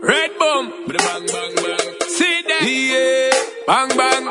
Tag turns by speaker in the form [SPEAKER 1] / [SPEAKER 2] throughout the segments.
[SPEAKER 1] Red boom, bang bang bang. See that? Yeah, bang bang.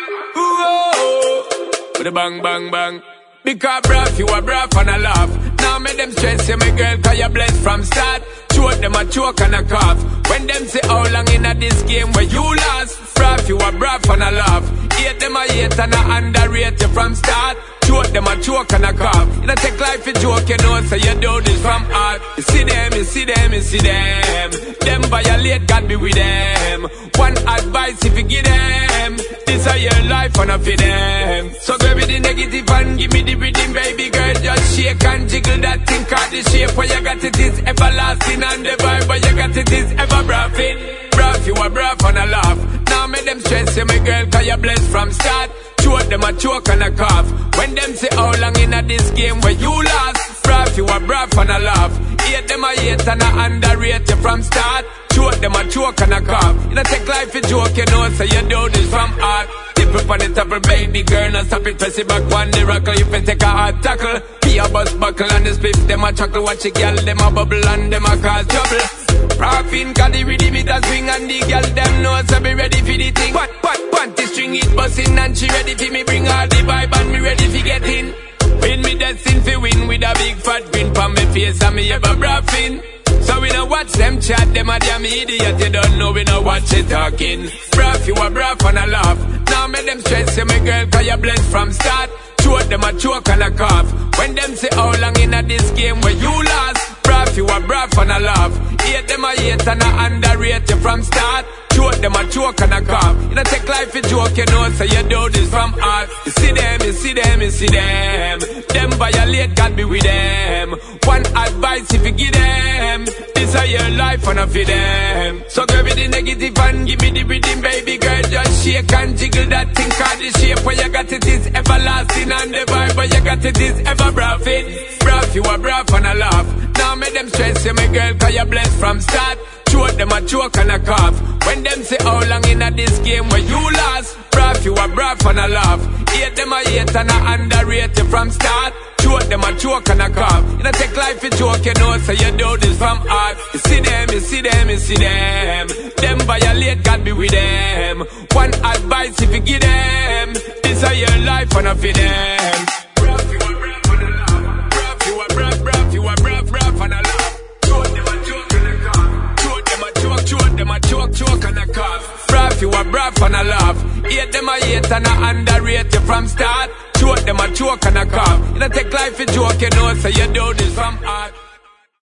[SPEAKER 1] Whoa, bang bang bang. Because bruv, you a bruv and a laugh. Now make them stress you, my girl, cause you're blessed from start. Choke them a choke and a cough. When them say how long in a this game where you lost. Bruv, you a bruv and a laugh. Hate them a hate and a underrate you from start. Choke them a choke and a cough. You know take life a joke, you know, so you do this from heart. You see them, you see them, you see them. Them violate, God be with them. One advice if you give them. This is your life and not for them. So grab me the negative and give me the rhythm, baby girl. Just shake and jiggle that thing, cause the shape where you got it is everlasting. And the vibe where you got it is ever bruffing. Bruff, you a bruff and a laugh. Now make them stress you, my girl, cause you're blessed from start. Choke them a choke and a cough. When them say how long in a this game where you lost. Bruff, you a bruff and a laugh. Hate them a hate and a underrate you from start. Choke them a choke and a cough. You know take life a joke, you know, so you do this from heart. Dip up on the top, baby girl, now stop it, press it back one the rockle. You can take a hard tackle. Be a bus buckle and the split, them a chuckle. Watch a girl, them a bubble and them a cause trouble. Rapping, cause the rhythm it a swing and the girl them know so be ready for the thing. Panty string it bustin' and she ready for me bring all the vibe and me ready for get in. Win me destined for win with a big fat grin pon me face and me ever braffing. So we don't watch them chat, them a damn idiot, you don't know we don't watch it talking. Bruff, you a bruff and a laugh. Now make them stress you, my girl, cause you're blessed from start. Choke them a choke and a cough. When them say how long in a this game where you lost. Bruff, you a bruff and a laugh. Hate them a hate and a underrate you from start. Choke them a choke and a cough. You know take life a joke, you know, so you do this from heart. You see them, you see them, you see them. Them violate, God be with them. One advice if you give them. This is your life and not for them. So grab me the negative and give me the rhythm, baby girl. Just shake and jiggle that thing, cause the shape where you got it is everlasting. And the vibe where you got it is ever bruffing. Bruff, you a bruff and a laugh. Now make them stress you, my girl, cause you're blessed from start. Choke them a choke and a cough. When them say how long in a this game where you lost. Bruff, you a bruff and a laugh. Hate them a hate and a underrate you from start. Choke them a choke and a cough. You know take life a joke, you know, so you do this from heart. You see them, you see them, you see them. Them violate, God be with them. One advice if you give them. This is your life and not for them. Bruff, you a bruff and a laugh. Bruff, you a bruff, bruff, you a bruff, bruff and a laugh. Choke them a choke and a cough. Choke them a choke, choke them a choke, choke and a cough. Bruff, you a bruff and a laugh. Hate them a hate and a underrate you from start. Choke them a choke and a cough. You know take life a joke, you know, so you do this from heart.